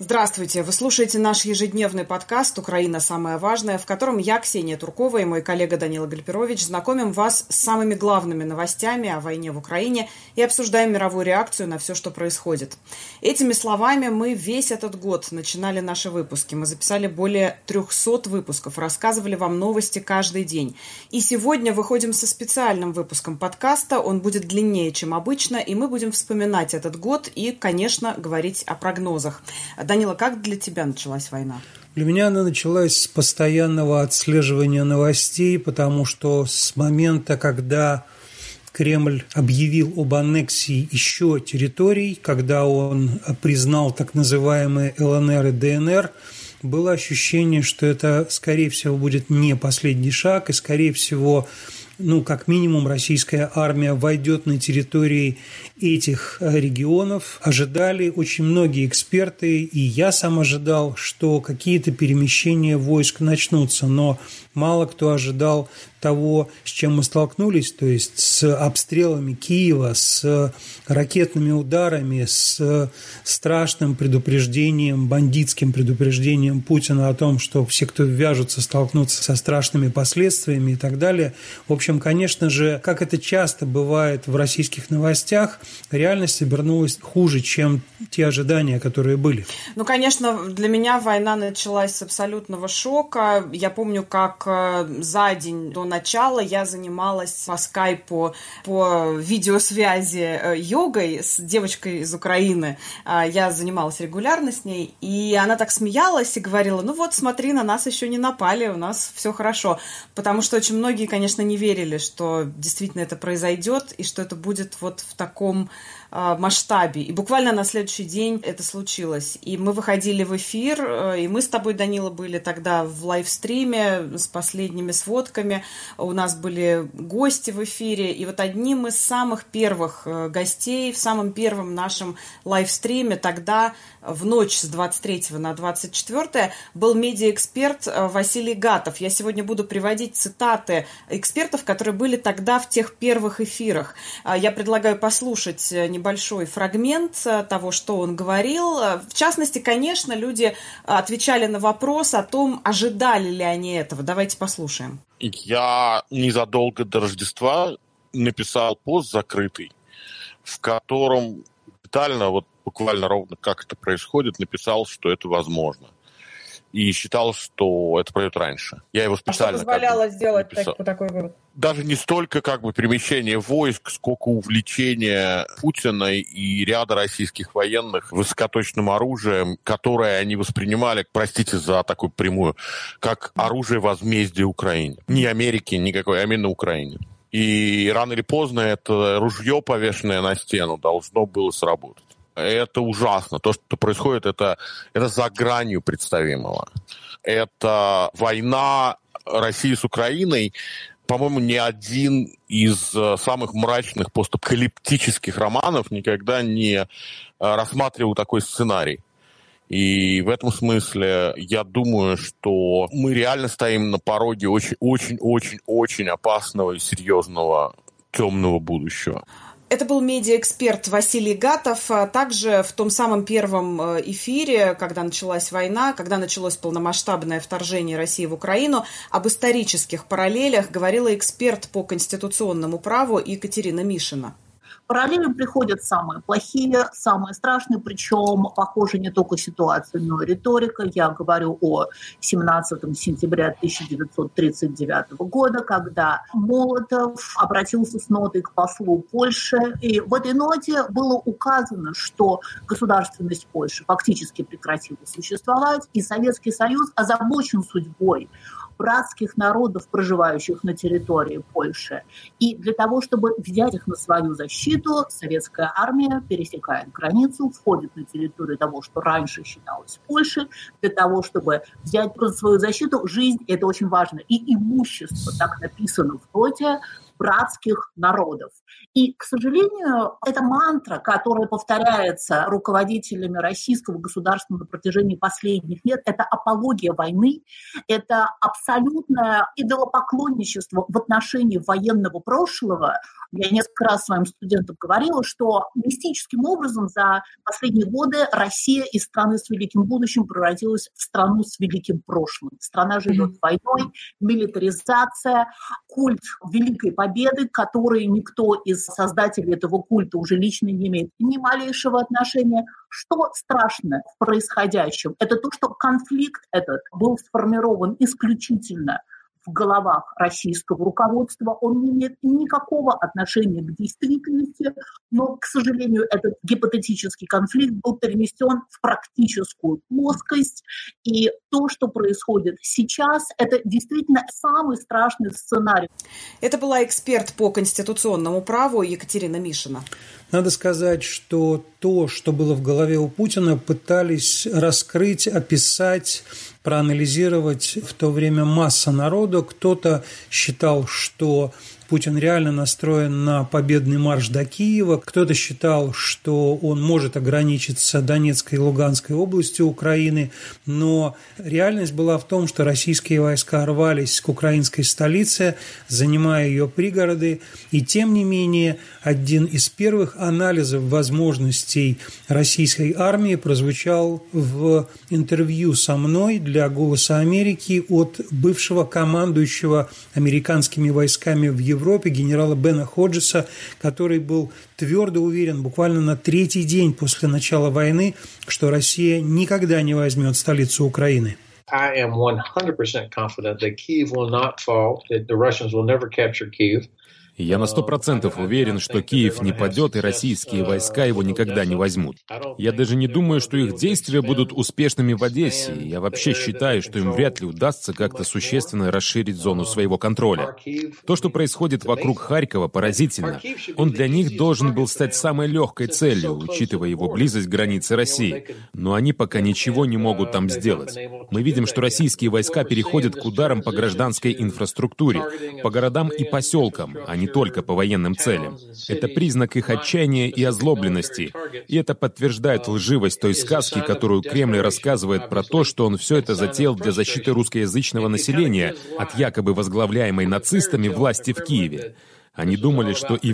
Здравствуйте! Вы слушаете наш ежедневный подкаст «Украина. Самое важное», в котором я, Ксения Туркова, и мой коллега Данила Гальперович знакомим вас с самыми главными новостями о войне в Украине и обсуждаем мировую реакцию на все, что происходит. Этими словами мы весь этот год начинали наши выпуски. Мы записали более 300 выпусков, рассказывали вам новости каждый день. И сегодня выходим со специальным выпуском подкаста. Он будет длиннее, чем обычно, и мы будем вспоминать этот год и, конечно, говорить о прогнозах. Данила, как для тебя началась война? Для меня она началась с постоянного отслеживания новостей, потому что с момента, когда Кремль объявил об аннексии еще территорий, когда он признал так называемые ЛНР и ДНР, было ощущение, что это, скорее всего, будет не последний шаг, и, скорее всего, как минимум, российская армия войдет на территории этих регионов. Ожидали очень многие эксперты, и я сам ожидал, что какие-то перемещения войск начнутся, но мало кто ожидал того, с чем мы столкнулись, то есть с обстрелами Киева, с ракетными ударами, с страшным предупреждением, бандитским предупреждением Путина о том, что все, кто ввяжутся, столкнутся со страшными последствиями и так далее. В общем, конечно же, как это часто бывает в российских новостях, реальность обернулась хуже, чем те ожидания, которые были. Конечно, для меня война началась с абсолютного шока. Я помню, как за день до начала я занималась по скайпу, по видеосвязи йогой с девочкой из Украины. Я занималась регулярно с ней, и она так смеялась и говорила: смотри, на нас еще не напали, у нас все хорошо. Потому что очень многие, конечно, не верили, что действительно это произойдет, и что это будет вот в таком масштабе. И буквально на следующий день это случилось. И мы выходили в эфир, и мы с тобой, Данила, были тогда в лайвстриме с последними сводками. У нас были гости в эфире. И вот одним из самых первых гостей в самом первом нашем лайвстриме тогда в ночь с 23 на 24 был медиаэксперт Василий Гатов. Я сегодня буду приводить цитаты экспертов, которые были тогда в тех первых эфирах. Я предлагаю послушать небольшой фрагмент того, что он говорил. В частности, конечно, люди отвечали на вопрос о том, ожидали ли они этого. Давайте послушаем. Я незадолго до Рождества написал пост закрытый, в котором детально, буквально ровно как это происходит, написал, что это возможно. И считал, что это пройдет раньше. Я его специально... Что позволяло сделать такой вывод? Даже не столько перемещение войск, сколько увлечение Путина и ряда российских военных высокоточным оружием, которое они воспринимали, простите за такую прямую, как оружие возмездия Украине. Ни Америки никакой, а именно Украине. И рано или поздно это ружье, повешенное на стену, должно было сработать. Это ужасно. То, что происходит, это за гранью представимого. Это война России с Украиной. По-моему, ни один из самых мрачных постапокалиптических романов никогда не рассматривал такой сценарий. И в этом смысле я думаю, что мы реально стоим на пороге очень-очень-очень опасного и серьезного темного будущего. Это был медиаэксперт Василий Гатов. Также в том самом первом эфире, когда началась война, когда началось полномасштабное вторжение России в Украину, об исторических параллелях говорила эксперт по конституционному праву Екатерина Мишина. Параллели приходят самые плохие, самые страшные, причем похожа не только ситуация, но и риторика. Я говорю о 17 сентября 1939 года, когда Молотов обратился с нотой к послу Польши. И в этой ноте было указано, что государственность Польши фактически прекратила существовать, и Советский Союз озабочен судьбой братских народов, проживающих на территории Польши. И для того, чтобы взять их на свою защиту, советская армия пересекает границу, входит на территорию того, что раньше считалось Польшей, для того, чтобы взять на свою защиту жизнь, это очень важно, и имущество, так написано в ноте, братских народов. И, к сожалению, эта мантра, которая повторяется руководителями российского государства на протяжении последних лет, это апология войны, это абсолютное идолопоклонничество в отношении военного прошлого. Я несколько раз своим студентам говорила, что мистическим образом за последние годы Россия из страны с великим будущим превратилась в страну с великим прошлым. Страна живет войной, милитаризация, культ Великой Победы, который никто из создателей этого культа уже лично не имеет ни малейшего отношения. Что страшно в происходящем? Это то, что конфликт этот был сформирован исключительно в головах российского руководства, он не имеет никакого отношения к действительности, но, к сожалению, этот гипотетический конфликт был перенесен в практическую плоскость, и то, что происходит сейчас, это действительно самый страшный сценарий. Это была эксперт по конституционному праву Екатерина Мишина. Надо сказать, что то, что было в голове у Путина, пытались раскрыть, описать, проанализировать в то время масса народу. Кто-то считал, что Путин реально настроен на победный марш до Киева. Кто-то считал, что он может ограничиться Донецкой и Луганской областью Украины. Но реальность была в том, что российские войска рвались к украинской столице, занимая ее пригороды. И тем не менее, один из первых анализов возможностей российской армии прозвучал в интервью со мной для «Голоса Америки» от бывшего командующего американскими войсками в Европе генерала Бена Ходжеса, который был твердо уверен буквально на третий день после начала войны, что Россия никогда не возьмет столицу Украины. I am 100% confident that Kyiv will not fall, that the Russians will never capture Kyiv. Я на 100% уверен, что Киев не падет, и российские войска его никогда не возьмут. Я даже не думаю, что их действия будут успешными в Одессе. Я вообще считаю, что им вряд ли удастся как-то существенно расширить зону своего контроля. То, что происходит вокруг Харькова, поразительно. Он для них должен был стать самой легкой целью, учитывая его близость к границе России. Но они пока ничего не могут там сделать. Мы видим, что российские войска переходят к ударам по гражданской инфраструктуре, по городам и поселкам, а не только по военным целям. Это признак их отчаяния и озлобленности. И это подтверждает лживость той сказки, которую Кремль рассказывает про то, что он все это затеял для защиты русскоязычного населения от якобы возглавляемой нацистами власти в Киеве. Они думали, что и в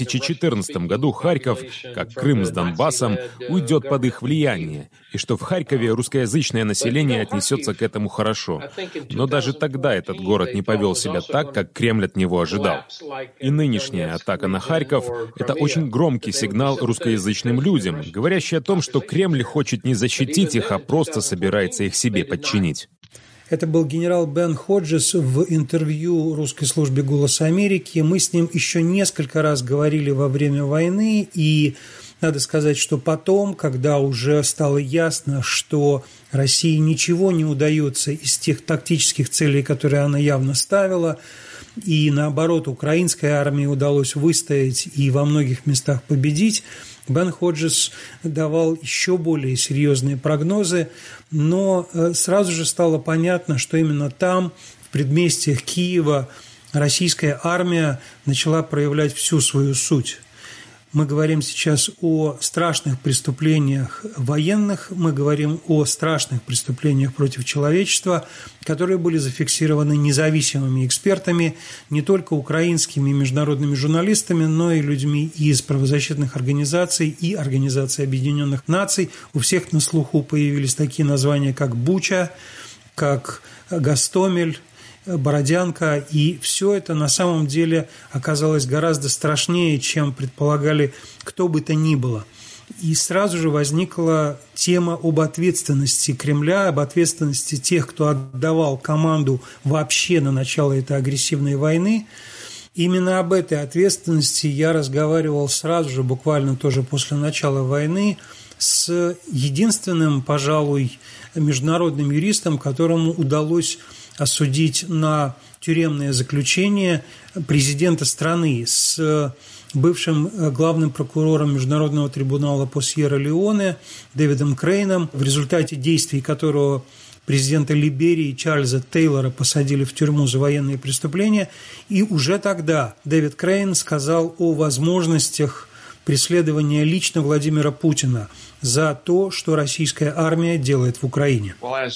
2014 году Харьков, как Крым с Донбассом, уйдет под их влияние, и что в Харькове русскоязычное население отнесется к этому хорошо. Но даже тогда этот город не повел себя так, как Кремль от него ожидал. И нынешняя атака на Харьков — это очень громкий сигнал русскоязычным людям, говорящий о том, что Кремль хочет не защитить их, а просто собирается их себе подчинить. Это был генерал Бен Ходжес в интервью русской службе «Голос Америки». Мы с ним еще несколько раз говорили во время войны, и надо сказать, что потом, когда уже стало ясно, что России ничего не удается из тех тактических целей, которые она явно ставила, и наоборот, украинской армии удалось выстоять и во многих местах победить, Бен Ходжес давал еще более серьезные прогнозы, но сразу же стало понятно, что именно там, в предместьях Киева, российская армия начала проявлять всю свою суть. Мы говорим сейчас о страшных преступлениях военных, мы говорим о страшных преступлениях против человечества, которые были зафиксированы независимыми экспертами, не только украинскими и международными журналистами, но и людьми из правозащитных организаций и Организации Объединенных Наций. У всех на слуху появились такие названия, как Буча, как Гостомель, Бородянка, и все это на самом деле оказалось гораздо страшнее, чем предполагали кто бы то ни было. И сразу же возникла тема об ответственности Кремля, об ответственности тех, кто отдавал команду вообще на начало этой агрессивной войны. Именно об этой ответственности я разговаривал сразу же, буквально тоже после начала войны, с единственным, пожалуй, международным юристом, которому удалось осудить на тюремное заключение президента страны, с бывшим главным прокурором Международного трибунала по Сьерра-Леоне Дэвидом Крейном, в результате действий которого президента Либерии Чарльза Тейлора посадили в тюрьму за военные преступления. И уже тогда Дэвид Крейн сказал о возможностях преследования лично Владимира Путина за то, что российская армия делает в Украине.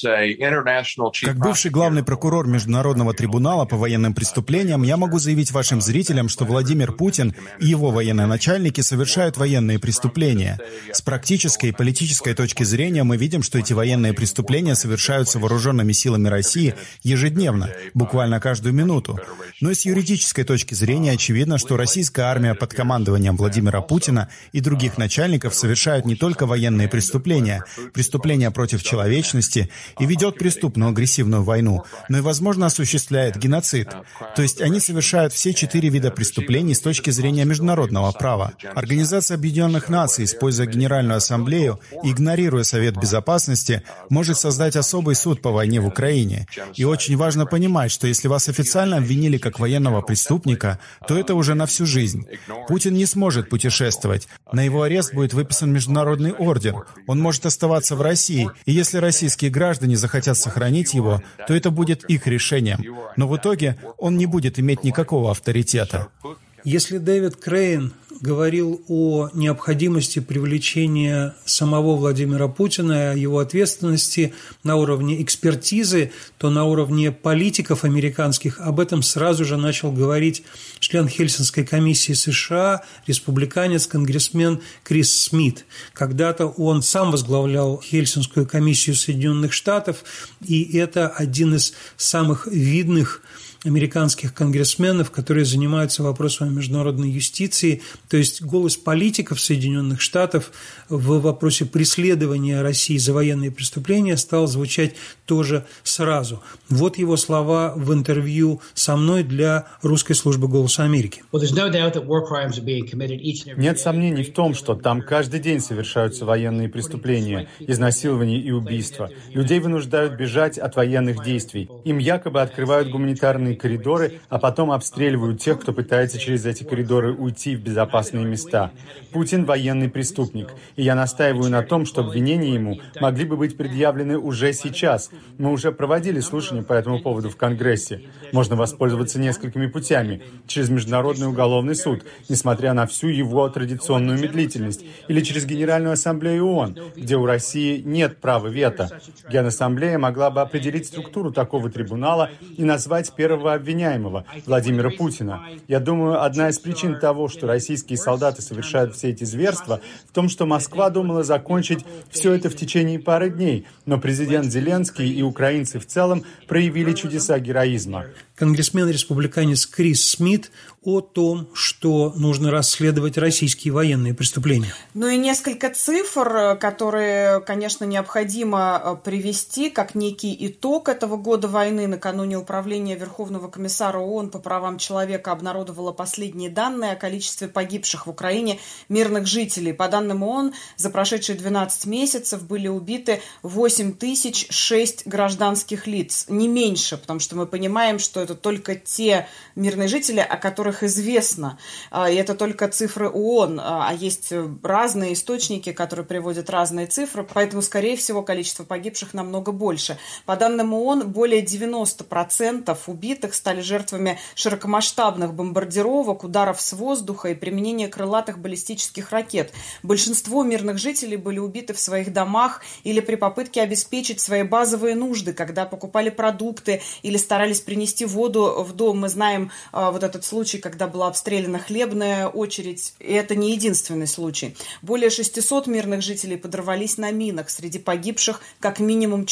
Как бывший главный прокурор Международного трибунала по военным преступлениям, я могу заявить вашим зрителям, что Владимир Путин и его военные начальники совершают военные преступления. С практической и политической точки зрения мы видим, что эти военные преступления совершаются вооруженными силами России ежедневно, буквально каждую минуту. Но и с юридической точки зрения очевидно, что российская армия под командованием Владимира Путина и других начальников совершает не только военные преступления, преступления против человечности и ведет преступную агрессивную войну, но и, возможно, осуществляет геноцид. То есть они совершают все 4 вида преступлений с точки зрения международного права. Организация Объединенных Наций, используя Генеральную Ассамблею и игнорируя Совет Безопасности, может создать особый суд по войне в Украине. И очень важно понимать, что если вас официально обвинили как военного преступника, то это уже на всю жизнь. Путин не сможет путешествовать. На его арест будет выписан международный ордер. Он может оставаться в России, и если российские граждане захотят сохранить его, то это будет их решением. Но в итоге он не будет иметь никакого авторитета. Если Дэвид Крейн говорил о необходимости привлечения самого Владимира Путина, о его ответственности на уровне экспертизы, то на уровне политиков американских об этом сразу же начал говорить член Хельсинской комиссии США, республиканец, конгрессмен Крис Смит. Когда-то он сам возглавлял Хельсинскую комиссию Соединенных Штатов, и это один из самых видных американских конгрессменов, которые занимаются вопросами международной юстиции, то есть голос политиков Соединенных Штатов в вопросе преследования России за военные преступления стал звучать тоже сразу. Вот его слова в интервью со мной для русской службы «Голоса Америки». Нет сомнений в том, что там каждый день совершаются военные преступления, изнасилования и убийства. Людей вынуждают бежать от военных действий. Им якобы открывают гуманитарные коридоры, а потом обстреливают тех, кто пытается через эти коридоры уйти в безопасные места. Путин – военный преступник, и я настаиваю на том, что обвинения ему могли бы быть предъявлены уже сейчас. Мы уже проводили слушания по этому поводу в Конгрессе. Можно воспользоваться несколькими путями. Через Международный уголовный суд, несмотря на всю его традиционную медлительность, или через Генеральную Ассамблею ООН, где у России нет права вето. Генассамблея могла бы определить структуру такого трибунала и назвать первого обвиняемого, Владимира Путина. Я думаю, одна из причин того, что российские солдаты совершают все эти зверства, в том, что Москва думала закончить все это в течение пары дней, но президент Зеленский и украинцы в целом проявили чудеса героизма. Конгрессмен-республиканец Крис Смит о том, что нужно расследовать российские военные преступления. Ну и несколько цифр, которые, конечно, необходимо привести как некий итог этого года войны. Накануне Управление Верховного комиссара ООН по правам человека обнародовало последние данные о количестве погибших в Украине мирных жителей. По данным ООН, за прошедшие 12 месяцев были убиты 8006 гражданских лиц. Не меньше, потому что мы понимаем, что это только те мирные жители, о которых известно. И это только цифры ООН. А есть разные источники, которые приводят разные цифры, поэтому, скорее всего, количество погибших намного больше. По данным ООН, более 90% убитых стали жертвами широкомасштабных бомбардировок, ударов с воздуха и применения крылатых баллистических ракет. Большинство мирных жителей были убиты в своих домах или при попытке обеспечить свои базовые нужды, когда покупали продукты или старались принести воду в дом. Мы знаем вот этот случай, когда была обстреляна хлебная очередь, и это не единственный случай. Более 600 мирных жителей подорвались на минах. Среди погибших как минимум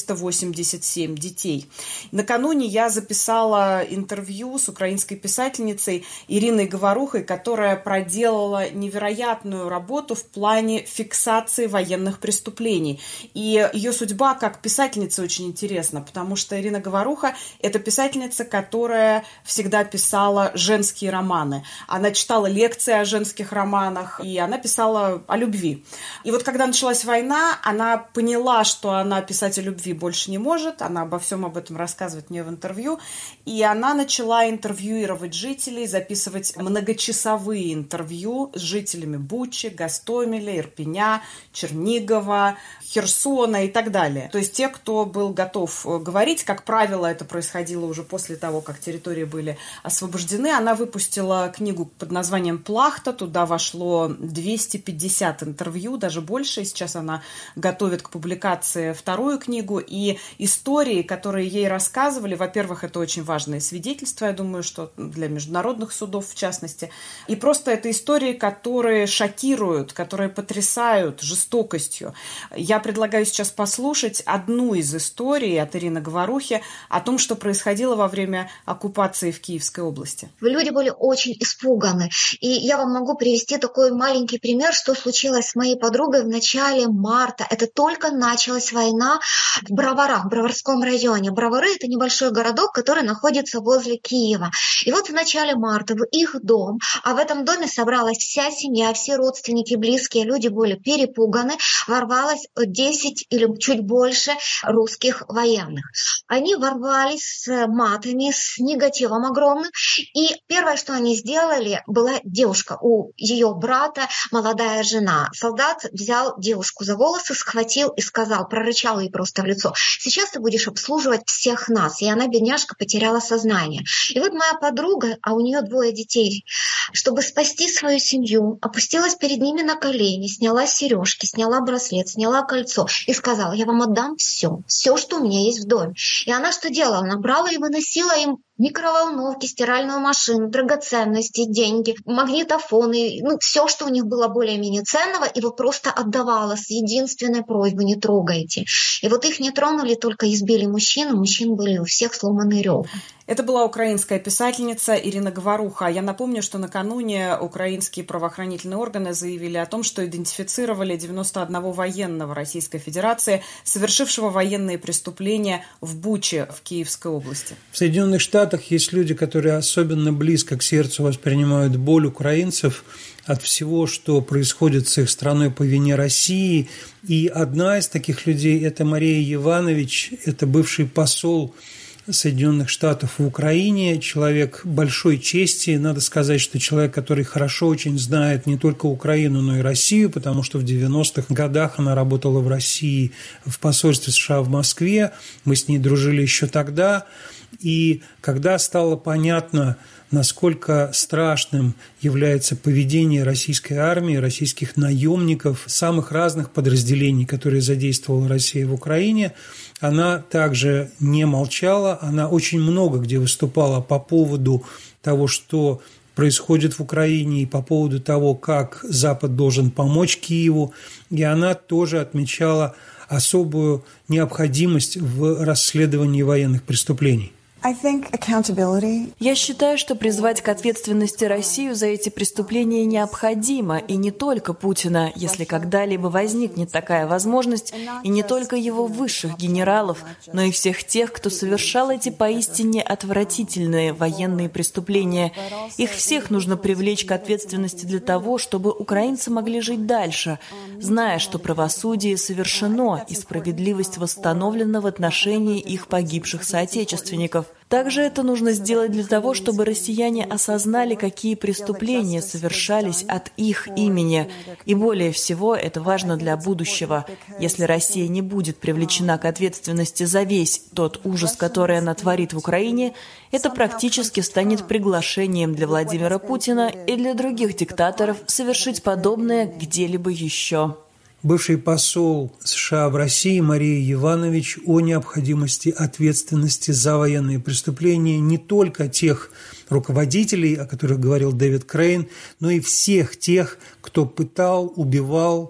487 детей. Накануне я записала интервью с украинской писательницей Ириной Говорухой, которая проделала невероятную работу в плане фиксации военных преступлений. И ее судьба как писательницы очень интересна, потому что Ирина Говоруха – это писательница, писательница, которая всегда писала женские романы. Она читала лекции о женских романах, и она писала о любви. И вот когда началась война, она поняла, что она писать о любви больше не может, она обо всем об этом рассказывает мне в интервью, и она начала интервьюировать жителей, записывать многочасовые интервью с жителями Бучи, Гостомеля, Ирпеня, Чернигова, Херсона и так далее. То есть те, кто был готов говорить, как правило, это происходило уже после того, как территории были освобождены. Она выпустила книгу под названием «Плахта». Туда вошло 250 интервью, даже больше. И сейчас она готовит к публикации вторую книгу. И истории, которые ей рассказывали, во-первых, это очень важные свидетельства, я думаю, что для международных судов в частности. И просто это истории, которые шокируют, которые потрясают жестокостью. Я предлагаю сейчас послушать одну из историй от Ирины Говорухи о том, что происходило во время оккупации в Киевской области. Люди были очень испуганы. И я вам могу привести такой маленький пример, что случилось с моей подругой в начале марта. Это только началась война в Броварах, в Броварском районе. Бровары – это небольшой городок, который находится возле Киева. И вот в начале марта в их дом, а в этом доме собралась вся семья, все родственники, близкие, люди были перепуганы, ворвалось 10 или чуть больше русских военных. Они ворвались с матами, с негативом огромным, и первое, что они сделали, была девушка, у ее брата молодая жена. Солдат взял девушку за волосы, схватил и сказал, прорычал ей просто в лицо: сейчас ты будешь обслуживать всех нас. И она, бедняжка, потеряла сознание. И вот моя подруга, а у нее 2 детей, чтобы спасти свою семью, опустилась перед ними на колени, сняла сережки, сняла браслет, сняла кольцо и сказала: я вам отдам все, что у меня есть в доме. И она что делала? Она брала и выносила им микроволновки, стиральную машину, драгоценности, деньги, магнитофоны, все, что у них было более-менее ценного, его просто отдавала с единственной просьбой: не трогайте. И вот их не тронули, только избили мужчин были у всех сломаны ребра. Это была украинская писательница Ирина Говоруха. Я напомню, что накануне украинские правоохранительные органы заявили о том, что идентифицировали 91 военного Российской Федерации, совершившего военные преступления в Буче в Киевской области. В Соединенных Штатах есть люди, которые особенно близко к сердцу воспринимают боль украинцев от всего, что происходит с их страной по вине России. И одна из таких людей – это Мария Иванович, это бывший посол Соединенных Штатов в Украине, человек большой чести. Надо сказать, что человек, который хорошо очень знает не только Украину, но и Россию, потому что в 90-х годах она работала в России в посольстве США в Москве. Мы с ней дружили еще тогда. И когда стало понятно, насколько страшным является поведение российской армии, российских наемников, самых разных подразделений, которые задействовала Россия в Украине, она также не молчала, она очень много где выступала по поводу того, что происходит в Украине, и по поводу того, как Запад должен помочь Киеву, и она тоже отмечала особую необходимость в расследовании военных преступлений. Я считаю, что призвать к ответственности Россию за эти преступления необходимо, и не только Путина, если когда-либо возникнет такая возможность, и не только его высших генералов, но и всех тех, кто совершал эти поистине отвратительные военные преступления. Их всех нужно привлечь к ответственности для того, чтобы украинцы могли жить дальше, зная, что правосудие совершено и справедливость восстановлена в отношении их погибших соотечественников. Также это нужно сделать для того, чтобы россияне осознали, какие преступления совершались от их имени. И более всего, это важно для будущего. Если Россия не будет привлечена к ответственности за весь тот ужас, который она творит в Украине, это практически станет приглашением для Владимира Путина и для других диктаторов совершить подобное где-либо еще. Бывший посол США в России Мария Иванович о необходимости ответственности за военные преступления не только тех руководителей, о которых говорил Дэвид Крейн, но и всех тех, кто пытал, убивал,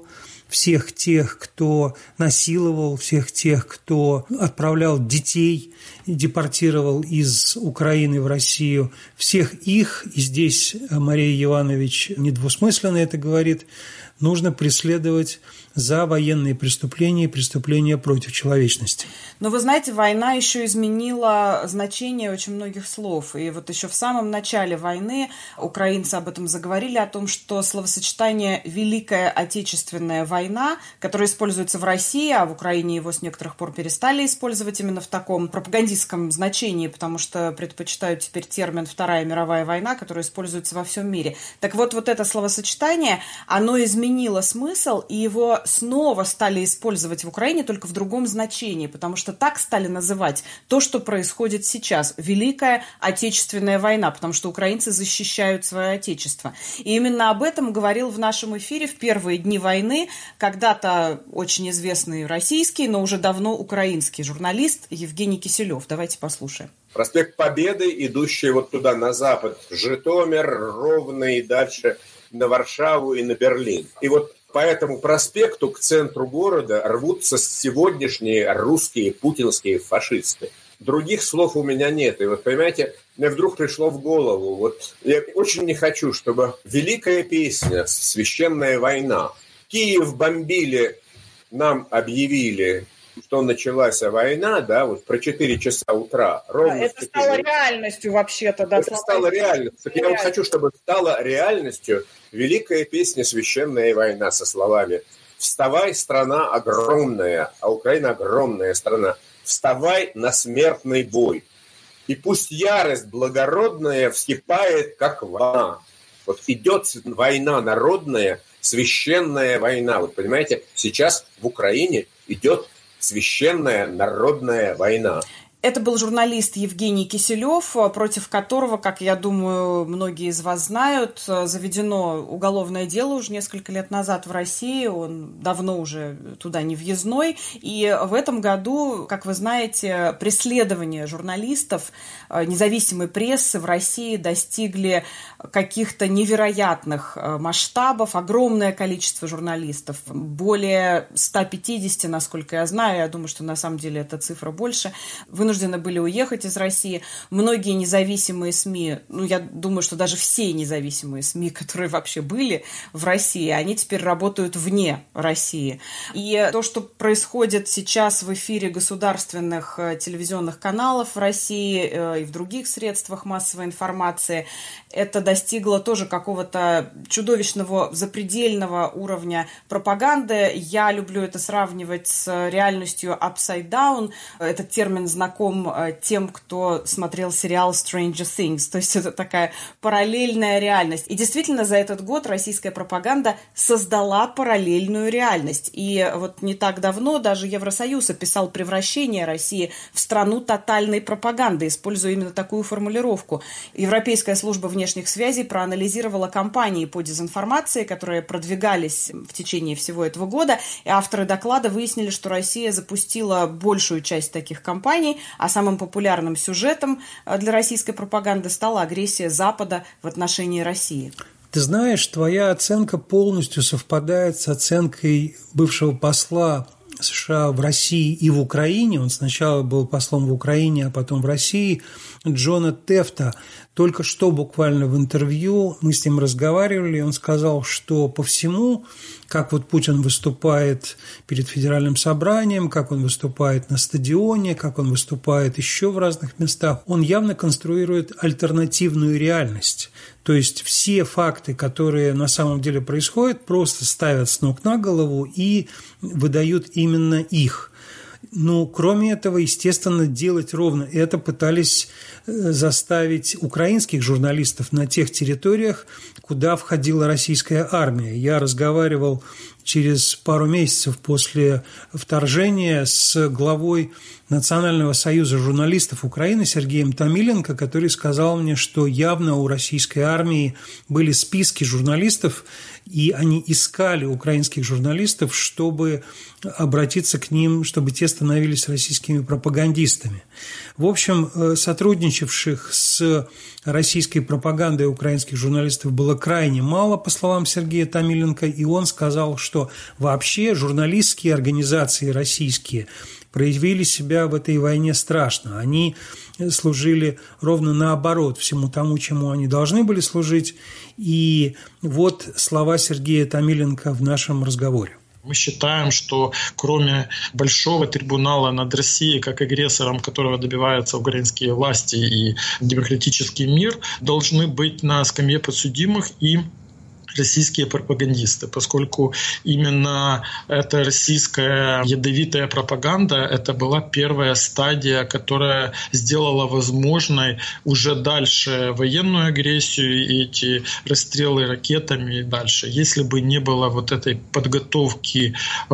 всех тех, кто насиловал, всех тех, кто отправлял детей, депортировал из Украины в Россию, всех их, и здесь Мария Иванович недвусмысленно это говорит, нужно преследовать за военные преступления и преступления против человечности. Но вы знаете, война еще изменила значение очень многих слов. И вот еще в самом начале войны украинцы об этом заговорили, о том, что словосочетание «Великая Отечественная война», которое используется в России, а в Украине его с некоторых пор перестали использовать именно в таком пропагандистском значении, потому что предпочитают теперь термин «Вторая мировая война», который используется во всем мире. Так вот это словосочетание, оно изменило смысл, и его снова стали использовать в Украине, только в другом значении, потому что так стали называть то, что происходит сейчас. Великая Отечественная война, потому что украинцы защищают свое Отечество. И именно об этом говорил в нашем эфире в первые дни войны когда-то очень известный российский, но уже давно украинский журналист Евгений Киселев. Давайте послушаем. Проспект Победы, идущий вот туда, на запад, в Житомир, Ровно и дальше на Варшаву и на Берлин. И вот по этому проспекту к центру города рвутся сегодняшние русские путинские фашисты. Других слов у меня нет. И вот, понимаете, мне вдруг пришло в голову, вот я очень не хочу, чтобы великая песня «Священная война». Киев бомбили, нам объявили, что началась война, да, вот про 4 часа утра. Ровно это стало реальностью вообще-то. Да, это стало реальностью. Я вот хочу, чтобы стала реальностью великая песня «Священная война» со словами «Вставай, страна огромная», а Украина огромная страна, «Вставай на смертный бой, и пусть ярость благородная вскипает, как волна». Вот идет война народная, священная война. Вот понимаете, сейчас в Украине идет священная народная война. Это был журналист Евгений Киселев, против которого, как я думаю, многие из вас знают, заведено уголовное дело уже несколько лет назад в России. Он давно уже туда не въездной. И в этом году, как вы знаете, преследования журналистов, независимой прессы в России достигли каких-то невероятных масштабов. Огромное количество журналистов, более 150, насколько я знаю. Я думаю, что на самом деле эта цифра больше, вынуждены были уехать из России. Многие независимые СМИ, я думаю, что даже все независимые СМИ, которые вообще были в России, они теперь работают вне России. И то, что происходит сейчас в эфире государственных телевизионных каналов в России и в других средствах массовой информации, это достигло тоже какого-то чудовищного, запредельного уровня пропаганды. Я люблю это сравнивать с реальностью upside down. Этот термин знаком тем, кто смотрел сериал Stranger Things. То есть это такая параллельная реальность. И действительно, за этот год российская пропаганда создала параллельную реальность. И вот не так давно даже Евросоюз описал превращение России в страну тотальной пропаганды, используя именно такую формулировку. Европейская служба внешних связей проанализировала кампании по дезинформации, которые продвигались в течение всего этого года. И авторы доклада выяснили, что Россия запустила большую часть таких кампаний, а самым популярным сюжетом для российской пропаганды стала агрессия Запада в отношении России. Ты знаешь, твоя оценка полностью совпадает с оценкой бывшего посла США в России и в Украине. Он сначала был послом в Украине, а потом в России, Джона Тефта. Только что буквально в интервью мы с ним разговаривали, и он сказал, что по всему, как вот Путин выступает перед федеральным собранием, как он выступает на стадионе, как он выступает еще в разных местах, он явно конструирует альтернативную реальность. То есть все факты, которые на самом деле происходят, просто ставят с ног на голову и выдают именно их. Но кроме этого, естественно, делать ровно это пытались заставить украинских журналистов на тех территориях, куда входила российская армия. Я разговаривал через пару месяцев после вторжения с главой Национального союза журналистов Украины Сергеем Томиленко, который сказал мне, что явно у российской армии были списки журналистов, и они искали украинских журналистов, чтобы обратиться к ним, чтобы те становились российскими пропагандистами. В общем, сотрудничавших с российской пропагандой украинских журналистов было крайне мало, по словам Сергея Томиленко, и он сказал, что что вообще журналистские организации российские проявили себя в этой войне страшно. Они служили ровно наоборот всему тому, чему они должны были служить. И вот слова Сергея Томиленко в нашем разговоре. Мы считаем, что кроме большого трибунала над Россией как агрессором, которого добиваются украинские власти и демократический мир, должны быть на скамье подсудимых и российские пропагандисты, поскольку именно эта российская ядовитая пропаганда, это была первая стадия, которая сделала возможной уже дальше военную агрессию и эти расстрелы ракетами и дальше. Если бы не было вот этой подготовки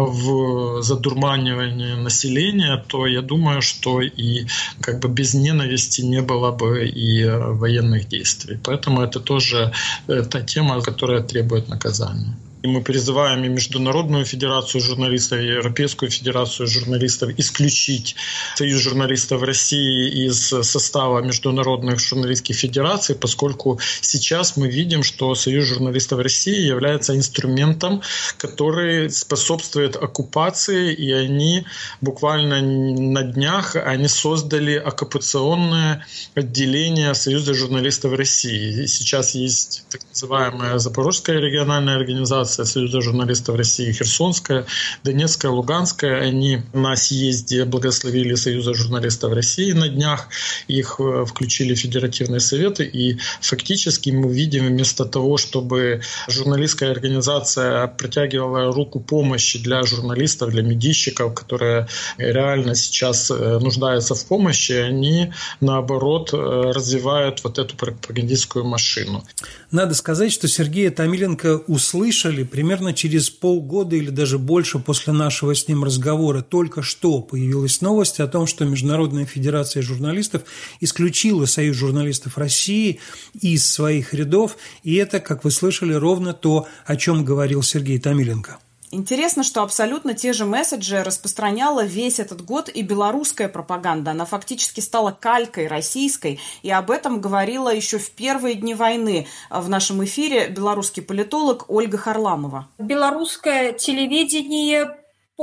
в задурманивании населения, то я думаю, что и без ненависти не было бы и военных действий. Поэтому это тоже та тема, которая требует наказания. И мы призываем и Международную федерацию журналистов, и Европейскую федерацию журналистов исключить Союз журналистов России из состава международных журналистских федераций, поскольку сейчас мы видим, что Союз журналистов России является инструментом, который способствует оккупации, и они буквально на днях они создали оккупационное отделение Союза журналистов России. И сейчас есть так называемая Запорожская региональная организация Союза журналистов России, Херсонская, Донецкая, Луганская. Они на съезде благословили Союза журналистов России на днях. Их включили в федеративные советы. И фактически мы видим, вместо того, чтобы журналистская организация протягивала руку помощи для журналистов, для медийщиков, которые реально сейчас нуждаются в помощи, они, наоборот, развивают вот эту пропагандистскую машину. Надо сказать, что Сергея Томиленко услышали примерно через полгода или даже больше после нашего с ним разговора. Только что появилась новость о том, что Международная федерация журналистов исключила Союз журналистов России из своих рядов. И это, как вы слышали, ровно то, о чем говорил Сергей Томиленко. Интересно, что абсолютно те же месседжи распространяла весь этот год и белорусская пропаганда. Она фактически стала калькой российской, и об этом говорила еще в первые дни войны в нашем эфире белорусский политолог Ольга Харламова. Белорусское телевидение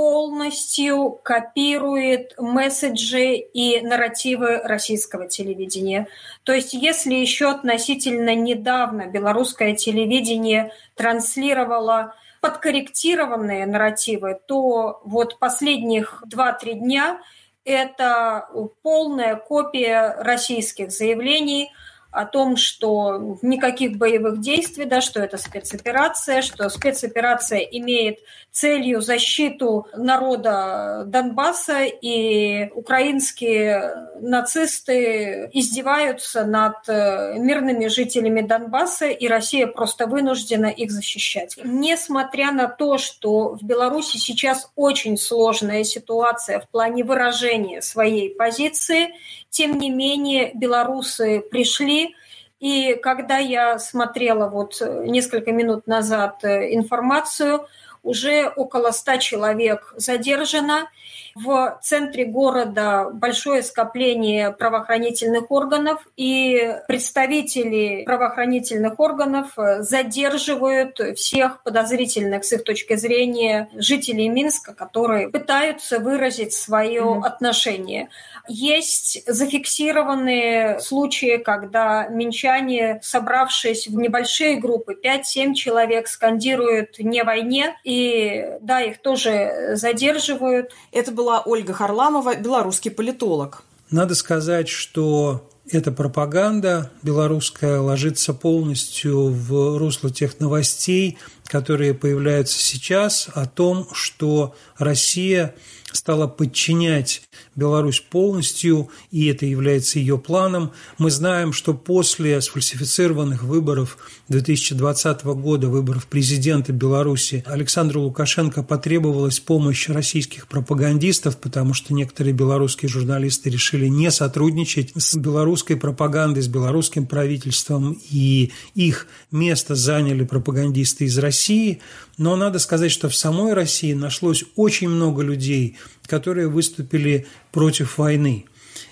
полностью копирует месседжи и нарративы российского телевидения. То есть, если еще относительно недавно белорусское телевидение транслировало подкорректированные нарративы, то вот последних 2-3 дня это полная копия российских заявлений о том, что никаких боевых действий, да, что это спецоперация, что спецоперация имеет целью защиту народа Донбасса, и украинские нацисты издеваются над мирными жителями Донбасса, и Россия просто вынуждена их защищать. Несмотря на то, что в Беларуси сейчас очень сложная ситуация в плане выражения своей позиции, тем не менее белорусы пришли. И когда я смотрела вот несколько минут назад информацию, уже около 100 человек задержано. В центре города большое скопление правоохранительных органов, и представители правоохранительных органов задерживают всех подозрительных, с их точки зрения, жителей Минска, которые пытаются выразить свое отношение. Есть зафиксированные случаи, когда минчане, собравшись в небольшие группы, 5-7 человек, скандируют «не войне», и да, их тоже задерживают. Это была Ольга Харламова, белорусский политолог. Надо сказать, что эта пропаганда белорусская ложится полностью в русло тех новостей, которые появляются сейчас, о том, что Россия стала подчинять Беларусь полностью, и это является ее планом. Мы знаем, что после сфальсифицированных выборов 2020 года, выборов президента Беларуси, Александру Лукашенко потребовалась помощь российских пропагандистов, потому что некоторые белорусские журналисты решили не сотрудничать с белорусской пропагандой, с белорусским правительством, и их место заняли пропагандисты из России. Но надо сказать, что в самой России нашлось очень много людей, которые выступили против войны.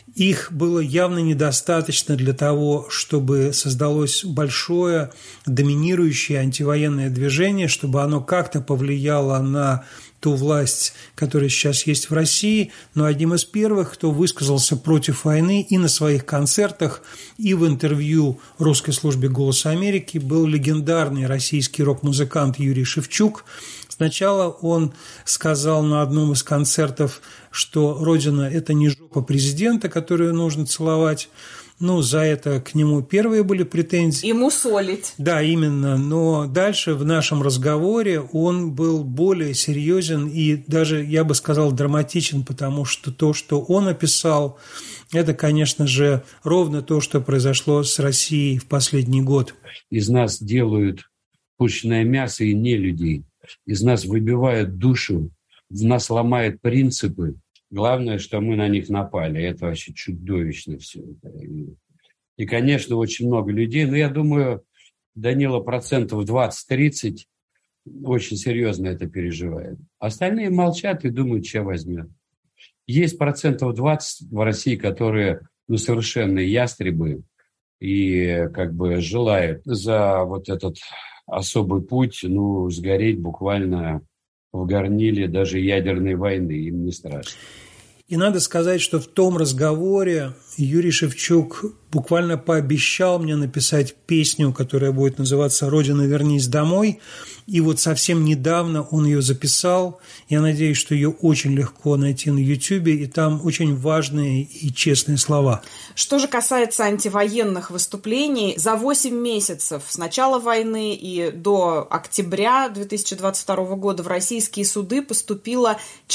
их было явно недостаточно для того, чтобы создалось большое доминирующее антивоенное движение, чтобы оно как-то повлияло на ту власть, которая сейчас есть в России, но одним из первых, кто высказался против войны и на своих концертах, и в интервью русской службе «Голоса Америки» был легендарный российский рок-музыкант Юрий Шевчук. Сначала он сказал на одном из концертов, что Родина – это не жопа президента, которую нужно целовать. За это к нему первые были претензии. И мусолить. Да, именно. Но дальше в нашем разговоре он был более серьезен и даже, я бы сказал, драматичен, потому что то, что он описал, это, конечно же, ровно то, что произошло с Россией в последний год. Из нас делают пушечное мясо и не людей. Из нас выбивают душу, в нас ломают принципы. Главное, что мы на них напали. Это вообще чудовищно все. И, конечно, очень много людей. Но я думаю, Данила 20-30% очень серьезно это переживает. Остальные молчат и думают, что возьмет. Есть 20% в России, которые совершенные ястребы и желают за вот этот особый путь сгореть буквально в горниле даже ядерной войны. Им не страшно. И надо сказать, что в том разговоре Юрий Шевчук буквально пообещал мне написать песню, которая будет называться «Родина, вернись домой». И вот совсем недавно он ее записал. Я надеюсь, что ее очень легко найти на Ютубе, и там очень важные и честные слова. Что же касается антивоенных выступлений, за 8 месяцев с начала войны и до октября 2022 года в российские суды поступило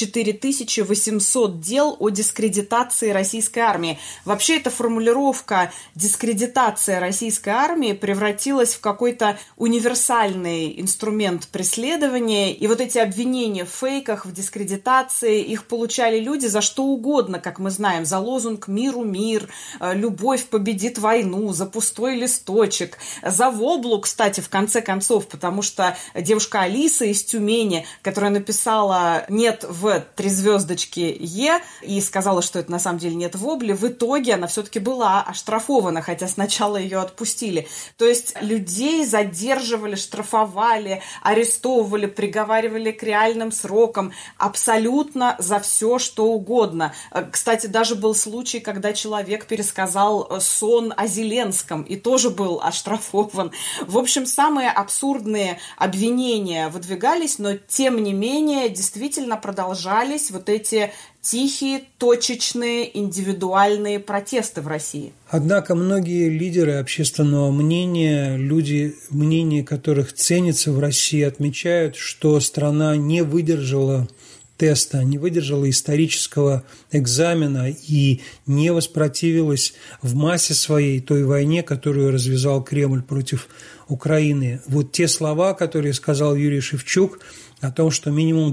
4800 дел о дискредитации российской армии. Вообще эта формулировка «дискредитация российской армии» превратилась в какой-то универсальный инструмент преследования. И вот эти обвинения в фейках, в дискредитации, их получали люди за что угодно, как мы знаем, за лозунг «Миру мир», «Любовь победит войну», за пустой листочек, за воблу, кстати, в конце концов, потому что девушка Алиса из Тюмени, которая написала «нет» в 3 звездочки «е» и сказала, что это на самом деле «нет» в вобле, в итоге она все-таки была оштрафована, хотя сначала ее отпустили. То есть людей задерживали, штрафовали, арестовывали, приговаривали к реальным срокам абсолютно за все, что угодно. Кстати, даже был случай, когда человек пересказал сон о Зеленском и тоже был оштрафован. В общем, самые абсурдные обвинения выдвигались, но тем не менее действительно продолжались вот эти тихие, точечные, индивидуальные протесты в России. Однако многие лидеры общественного мнения, люди, мнение которых ценится в России, отмечают, что страна не выдержала теста, не выдержала исторического экзамена и не воспротивилась в массе своей той войне, которую развязал Кремль против Украины. Вот те слова, которые сказал Юрий Шевчук, о том, что минимум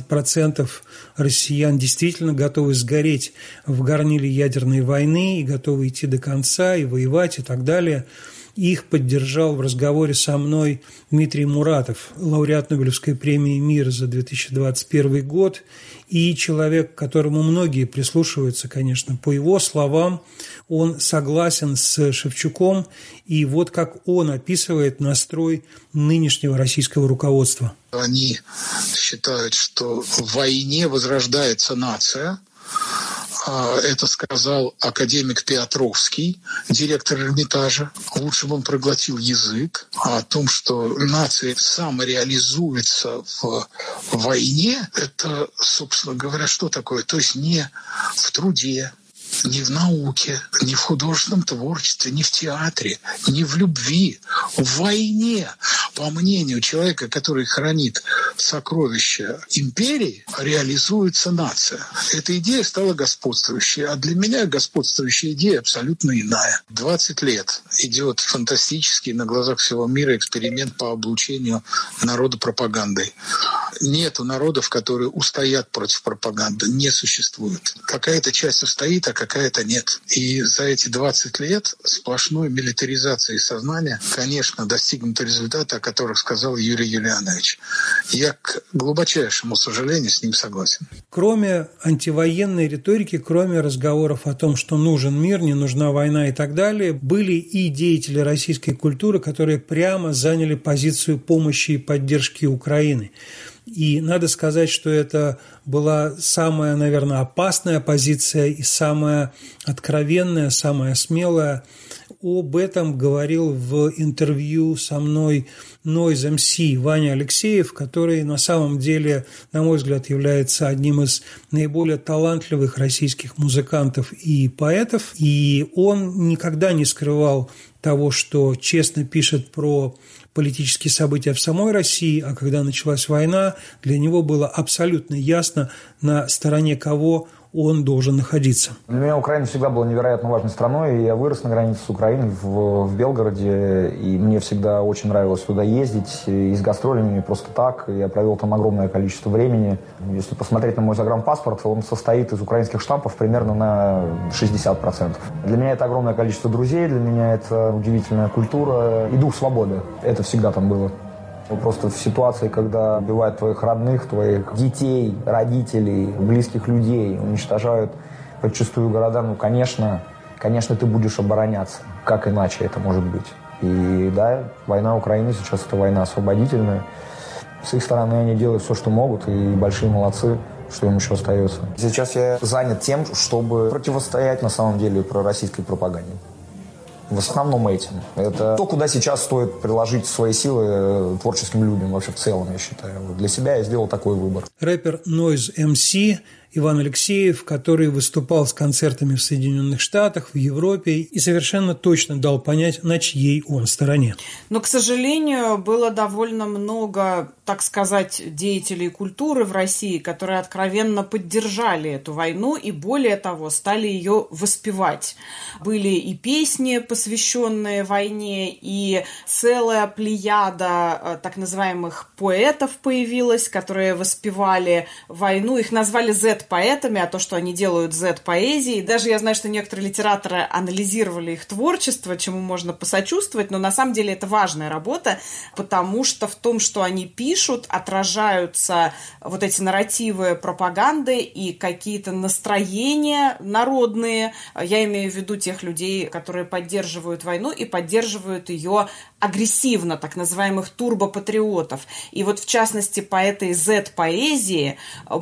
20% россиян действительно готовы сгореть в горниле ядерной войны и готовы идти до конца и воевать и так далее. Их поддержал в разговоре со мной Дмитрий Муратов, лауреат Нобелевской премии «Мир» за 2021 год, и человек, к которому многие прислушиваются, конечно. По его словам, он согласен с Шевчуком, и вот как он описывает настрой нынешнего российского руководства. Они считают, что в войне возрождается нация. Это сказал академик Петровский, директор Эрмитажа. Лучше бы он проглотил язык о том, что нация самореализуется в войне. Это, собственно говоря, что такое? То есть не в труде, не в науке, не в художественном творчестве, не в театре, не в любви, в войне. По мнению человека, который хранит сокровища империи, реализуется нация. Эта идея стала господствующей, а для меня господствующая идея абсолютно иная. 20 лет идет фантастический на глазах всего мира эксперимент по облучению народа пропагандой. Нету народов, которые устоят против пропаганды. Не существует. Какая-то часть устоит, а какая-то нет. И за эти 20 лет сплошной милитаризации сознания, конечно, достигнуты результаты, о которых сказал Юрий Юлианович. Я, к глубочайшему сожалению, с ним согласен. Кроме антивоенной риторики, кроме разговоров о том, что нужен мир, не нужна война и так далее, были и деятели российской культуры, которые прямо заняли позицию помощи и поддержки Украины. И надо сказать, что это была самая, наверное, опасная позиция и самая откровенная, самая смелая. Об этом говорил в интервью со мной Noise MC Ваня Алексеев, который на самом деле, на мой взгляд, является одним из наиболее талантливых российских музыкантов и поэтов. И он никогда не скрывал того, что честно пишет про политические события в самой России, а когда началась война, для него было абсолютно ясно, на стороне кого он должен находиться. Для меня Украина всегда была невероятно важной страной. Я вырос на границе с Украиной в Белгороде, и мне всегда очень нравилось туда ездить, и с гастролями, не просто так. Я провел там огромное количество времени. Если посмотреть на мой загранпаспорт, он состоит из украинских штампов примерно на 60%. Для меня это огромное количество друзей, для меня это удивительная культура и дух свободы. Это всегда там было. Просто в ситуации, когда убивают твоих родных, твоих детей, родителей, близких людей, уничтожают подчистую города, конечно, ты будешь обороняться. Как иначе это может быть? И да, война Украины сейчас это война освободительная. С их стороны они делают все, что могут, и большие молодцы, что им еще остается. Сейчас я занят тем, чтобы противостоять на самом деле пророссийской пропаганде. В основном этим. Это то, куда сейчас стоит приложить свои силы творческим людям вообще в целом, я считаю. Для себя я сделал такой выбор. Рэпер Noise MC Иван Алексеев, который выступал с концертами в Соединенных Штатах, в Европе и совершенно точно дал понять, на чьей он стороне. Но, к сожалению, было довольно много, так сказать, деятелей культуры в России, которые откровенно поддержали эту войну и, более того, стали ее воспевать. Были и песни, посвященные войне, и целая плеяда так называемых поэтов появилась, которые воспевали войну. Их назвали Z-поэтами, а то, что они делают Z-поэзией. Даже я знаю, что некоторые литераторы анализировали их творчество, чему можно посочувствовать, но на самом деле это важная работа, потому что в том, что они пишут, отражаются вот эти нарративы пропаганды и какие-то настроения народные. Я имею в виду тех людей, которые поддерживают войну и поддерживают ее агрессивно, так называемых турбопатриотов. И вот в частности по этой Z-поэзии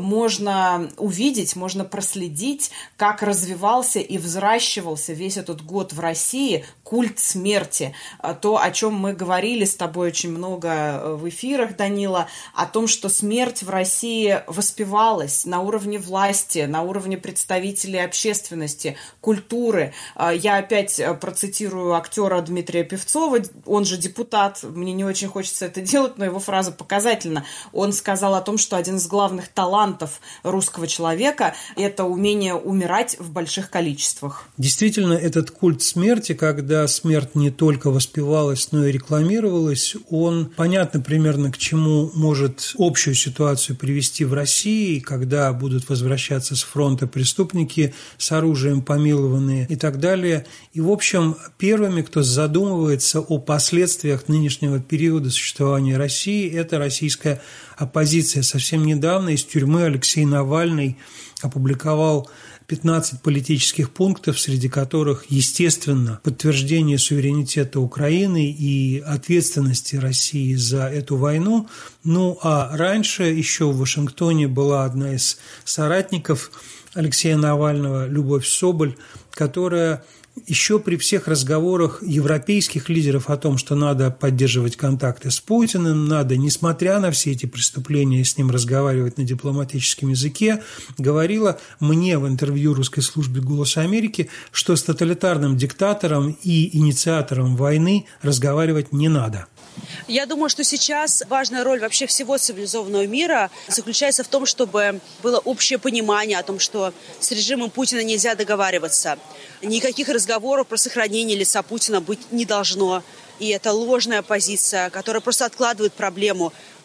можно увидеть, можно проследить, как развивался и взращивался весь этот год в России культ смерти. То, о чем мы говорили с тобой очень много в эфирах, Данила, о том, что смерть в России воспевалась на уровне власти, на уровне представителей общественности, культуры. Я опять процитирую актера Дмитрия Певцова, он же депутат, мне не очень хочется это делать, но его фраза показательна. Он сказал о том, что один из главных талантов русского человека – это умение умирать в больших количествах. Действительно, этот культ смерти, когда смерть не только воспевалась, но и рекламировалась, он понятно примерно к чему может общую ситуацию привести в России, когда будут возвращаться с фронта преступники с оружием помилованные и так далее. И, в общем, первыми, кто задумывается о последствиях нынешнего периода существования России, это российская оппозиция. Совсем недавно из тюрьмы Алексей Навальный опубликовал 15 политических пунктов, среди которых, естественно, подтверждение суверенитета Украины и ответственности России за эту войну. Ну, а раньше еще в Вашингтоне была одна из соратников Алексея Навального, Любовь Соболь, которая еще при всех разговорах европейских лидеров о том, что надо поддерживать контакты с Путиным, надо, несмотря на все эти преступления, с ним разговаривать на дипломатическом языке, говорила мне в интервью русской службе «Голос Америки», что с тоталитарным диктатором и инициатором войны разговаривать не надо. Я думаю, что сейчас важная роль вообще всего цивилизованного мира заключается в том, чтобы было общее понимание о том, что с режимом Путина нельзя договариваться. Никаких разговоров про сохранение лица Путина быть не должно. И это ложная позиция, которая просто откладывает проблему.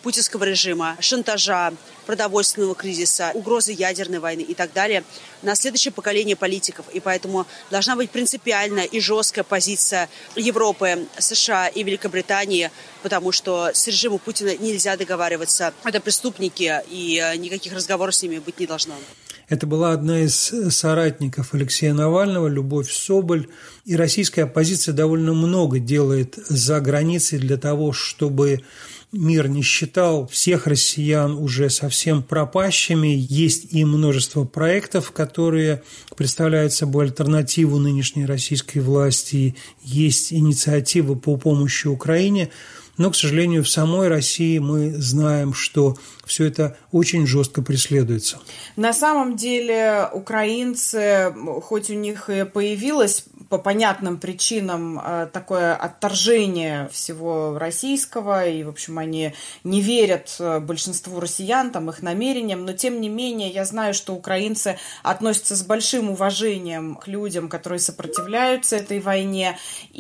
путинского режима, шантажа, продовольственного кризиса, угрозы ядерной войны и так далее на следующее поколение политиков. И поэтому должна быть принципиальная и жесткая позиция Европы, США и Великобритании, потому что с режимом Путина нельзя договариваться. Это преступники, и никаких разговоров с ними быть не должно. Это была одна из соратников Алексея Навального, Любовь Соболь. И российская оппозиция довольно много делает за границей для того, чтобы мир не считал всех россиян уже совсем пропащими. Есть и множество проектов, которые представляют собой альтернативу нынешней российской власти. Есть инициативы по помощи Украине. Но, к сожалению, в самой России мы знаем, что все это очень жестко преследуется. На самом деле украинцы, хоть у них и появилось по понятным причинам такое отторжение всего российского, и, в общем, они не верят большинству россиян, там, их намерениям, но, тем не менее, я знаю, что украинцы относятся с большим уважением к людям, которые сопротивляются этой войне,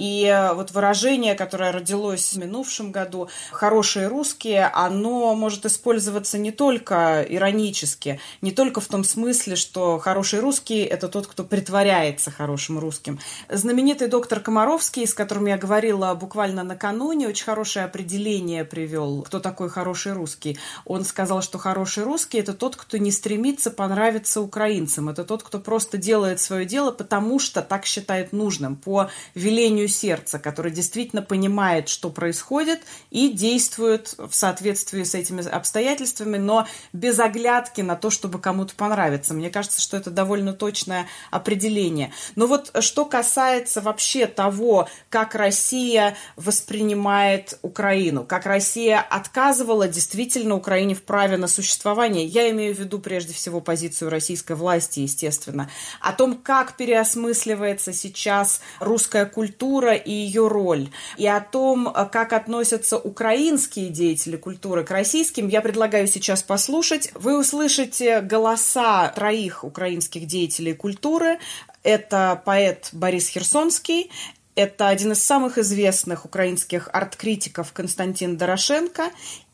и вот выражение, которое родилось в минувшем году, «хорошие русские», оно может использоваться не только иронически, не только в том смысле, что хороший русский – это тот, кто притворяется хорошим русским. Знаменитый доктор Комаровский, с которым я говорила буквально накануне, очень хорошее определение привел, кто такой хороший русский. Он сказал, что хороший русский – это тот, кто не стремится понравиться украинцам, это тот, кто просто делает свое дело, потому что так считает нужным, по велению сердца, который действительно понимает, что происходит, и действует в соответствии с этими обстоятельствами, но без оглядки на то, чтобы кому-то понравиться. Мне кажется, что это довольно точное определение. Но вот что касается вообще того, как Россия воспринимает Украину, как Россия отказывала действительно Украине в праве на существование, я имею в виду прежде всего позицию российской власти, естественно, о том, как переосмысливается сейчас русская культура и ее роль, и о том, как относятся украинские деятели культуры к российским, я предлагаю сейчас послушать. Вы услышите голоса 3 украинских деятелей культуры. Это поэт Борис Херсонский, это один из самых известных украинских арт-критиков Константин Дорошенко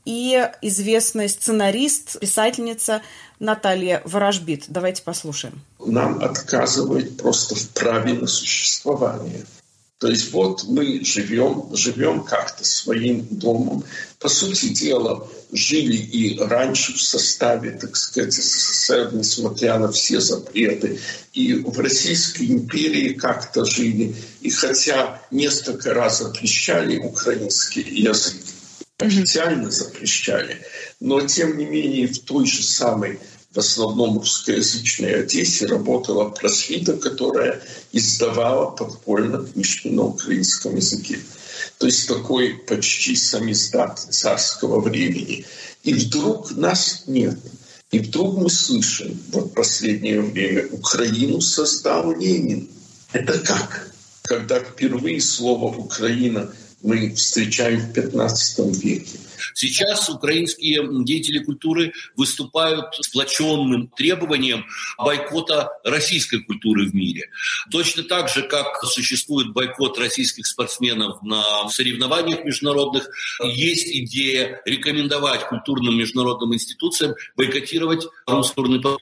и известный сценарист, писательница Наталья Ворожбит. Давайте послушаем. Нам отказывают просто в праве на существование. То есть вот мы живем как-то своим домом. По сути дела, жили и раньше в составе, так сказать, СССР, несмотря на все запреты. И в Российской империи как-то жили. И хотя несколько раз запрещали украинский язык, официально запрещали, но тем не менее в той же самой, в основном русскоязычной Одессе, работала просвита, которая издавала подпольно книжки на украинском языке. То есть такой почти самиздат царского времени. И вдруг нас нет. И вдруг мы слышим, вот в последнее время, Украину создал Ленин. Это как? Когда впервые слово «Украина» мы встречаем в XV веке. Сейчас украинские деятели культуры выступают с сплоченным требованием бойкота российской культуры в мире. Точно так же, как существует бойкот российских спортсменов на соревнованиях международных, есть идея рекомендовать культурным международным институциям бойкотировать русский поток.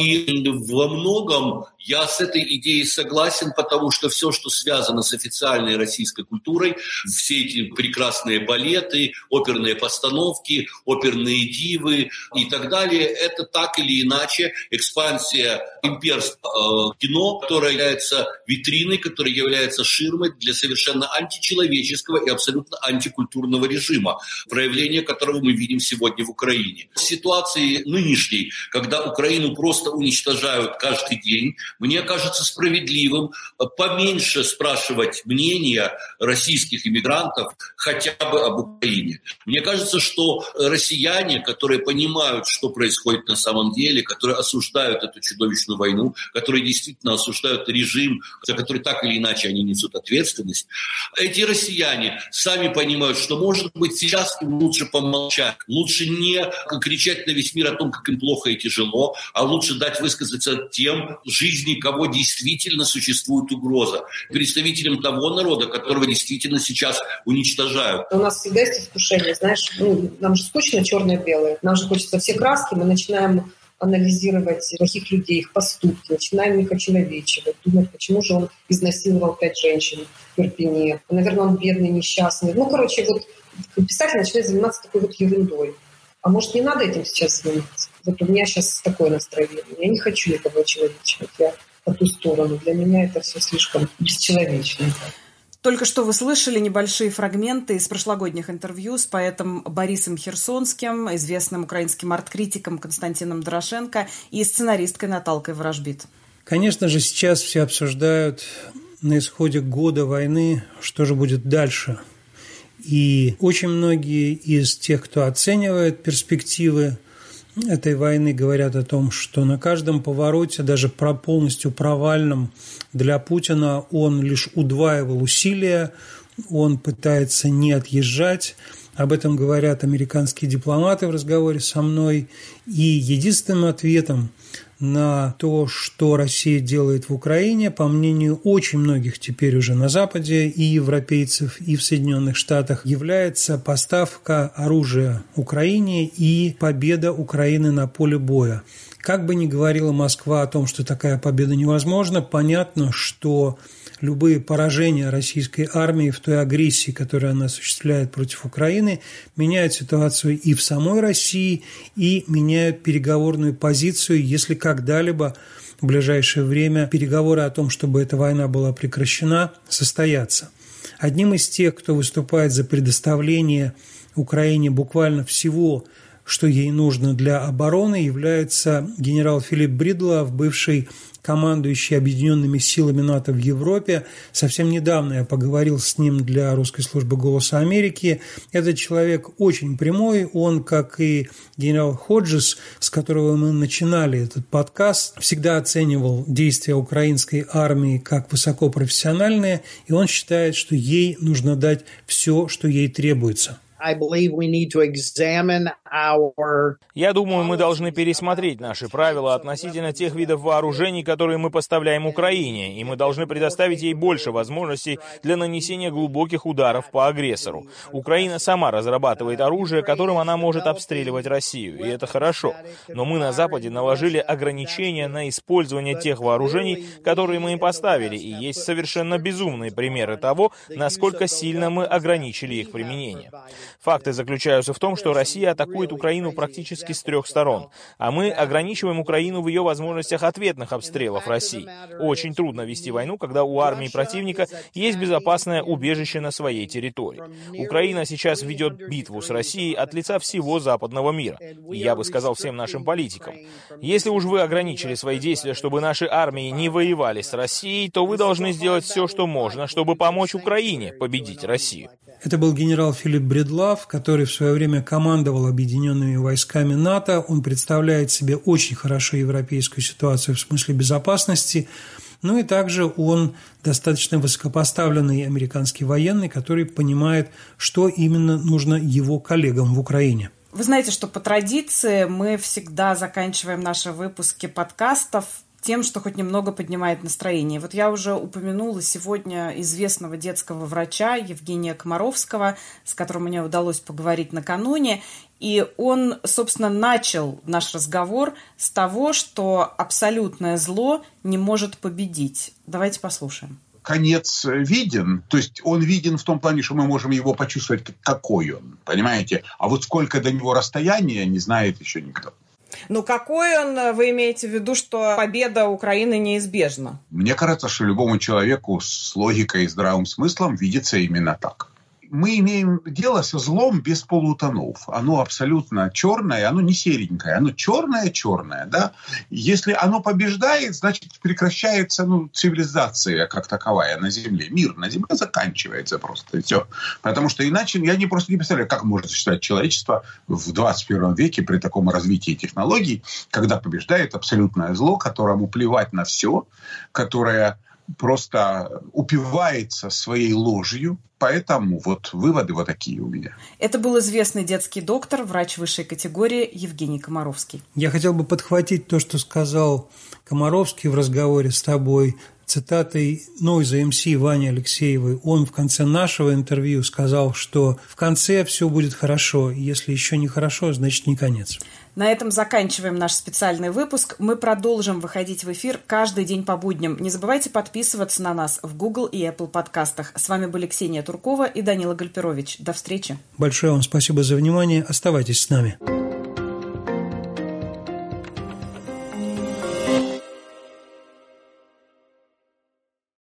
И во многом я с этой идеей согласен, потому что все, что связано с официальной российской культурой, все эти прекрасные балеты, оперные постановки, оперные дивы и так далее, это так или иначе экспансия имперского кино, которое является витриной, которая является ширмой для совершенно античеловеческого и абсолютно антикультурного режима, проявление которого мы видим сегодня в Украине. В ситуации нынешней, когда Украину просто уничтожают каждый день, мне кажется справедливым поменьше спрашивать мнения российских иммигрантов хотя бы об Украине. Мне кажется, что россияне, которые понимают, что происходит на самом деле, которые осуждают эту чудовищную войну, которые действительно осуждают режим, за который так или иначе они несут ответственность, эти россияне сами понимают, что, может быть, сейчас им лучше помолчать, лучше не кричать на весь мир о том, как им плохо и тяжело, а лучше дать высказаться тем, в жизни кого действительно существует угроза, представителям того народа, которого действительно сейчас сейчас уничтожают. У нас всегда есть искушение, знаешь, нам же скучно черно-белое, нам же хочется все краски, мы начинаем анализировать плохих людей, их поступки, начинаем их очеловечивать, думать, почему же он изнасиловал 5 женщин в Ирпене. Наверное, он бедный, несчастный. Писатель начинает заниматься такой вот ерундой. А может, не надо этим сейчас заниматься? Вот у меня сейчас такое настроение. Я не хочу никого очеловечивать. Я по ту сторону. Для меня это все слишком бесчеловечно. Только что вы слышали небольшие фрагменты из прошлогодних интервью с поэтом Борисом Херсонским, известным украинским арт-критиком Константином Дорошенко и сценаристкой Наталкой Ворожбит. Конечно же, сейчас все обсуждают на исходе года войны, что же будет дальше. И очень многие из тех, кто оценивает перспективы этой войны, говорят о том, что на каждом повороте, даже полностью провальном для Путина, он лишь удваивал усилия, он пытается не отъезжать. Об этом говорят американские дипломаты в разговоре со мной. И единственным ответом на то, что Россия делает в Украине, по мнению очень многих теперь уже на Западе, и европейцев, и в Соединенных Штатах, является поставка оружия Украине и победа Украины на поле боя. Как бы ни говорила Москва о том, что такая победа невозможна, понятно, что любые поражения российской армии в той агрессии, которую она осуществляет против Украины, меняют ситуацию и в самой России, и меняют переговорную позицию, если когда-либо в ближайшее время переговоры о том, чтобы эта война была прекращена, состоятся. Одним из тех, кто выступает за предоставление Украине буквально всего, что ей нужно для обороны, является генерал Филипп Бридлов, бывший командующий объединенными силами НАТО в Европе. Совсем недавно я поговорил с ним для русской службы «Голоса Америки». Этот человек очень прямой, он, как и генерал Ходжес, с которого мы начинали этот подкаст, всегда оценивал действия украинской армии как высокопрофессиональные, и он считает, что ей нужно дать все, что ей требуется. Я думаю, мы должны пересмотреть наши правила относительно тех видов вооружений, которые мы поставляем Украине, и мы должны предоставить ей больше возможностей для нанесения глубоких ударов по агрессору. Украина сама разрабатывает оружие, которым она может обстреливать Россию, и это хорошо. Но мы на Западе наложили ограничения на использование тех вооружений, которые мы им поставили, и есть совершенно безумные примеры того, насколько сильно мы ограничили их применение. Факты заключаются в том, что Россия атакует Украину практически с 3 сторон, а мы ограничиваем Украину в ее возможностях ответных обстрелов России. Очень трудно вести войну, когда у армии противника есть безопасное убежище на своей территории. Украина сейчас ведет битву с Россией от лица всего западного мира. И я бы сказал всем нашим политикам, если уж вы ограничили свои действия, чтобы наши армии не воевали с Россией, то вы должны сделать все, что можно, чтобы помочь Украине победить Россию. Это был генерал Филипп Бридлов, который в свое время командовал объединенными войсками НАТО. Он представляет себе очень хорошо европейскую ситуацию в смысле безопасности. Ну и также он достаточно высокопоставленный американский военный, который понимает, что именно нужно его коллегам в Украине. Вы знаете, что по традиции мы всегда заканчиваем наши выпуски подкастов тем, что хоть немного поднимает настроение. Вот я уже упомянула сегодня известного детского врача Евгения Комаровского, с которым мне удалось поговорить накануне. И он, собственно, начал наш разговор с того, что абсолютное зло не может победить. Давайте послушаем. Конец виден, то есть он виден в том плане, что мы можем его почувствовать, какой он, понимаете? А вот сколько до него расстояния, не знает еще никто. Ну, какой он, вы имеете в виду, что победа Украины неизбежна? Мне кажется, что любому человеку с логикой и здравым смыслом видится именно так. Мы имеем дело со злом без полутонов. Оно абсолютно черное, оно не серенькое, оно черное-черное. Да? Если оно побеждает, значит прекращается цивилизация как таковая на Земле. Мир на Земле заканчивается просто. И все. Потому что иначе я просто не представляю, как может существовать человечество в 21 веке при таком развитии технологий, когда побеждает абсолютное зло, которому плевать на все, которое просто упивается своей ложью. Поэтому вот выводы вот такие у меня. Это был известный детский доктор, врач высшей категории Евгений Комаровский. Я хотел бы подхватить то, что сказал Комаровский в разговоре с тобой. цитатой Noise MC Вани Алексеевой. Он в конце нашего интервью сказал, что в конце все будет хорошо, если еще не хорошо, значит не конец. На этом заканчиваем наш специальный выпуск. Мы продолжим выходить в эфир каждый день по будням. Не забывайте подписываться на нас в Google и Apple подкастах. С вами были Ксения Туркова и Данила Гальперович. До встречи. Большое вам спасибо за внимание. Оставайтесь с нами.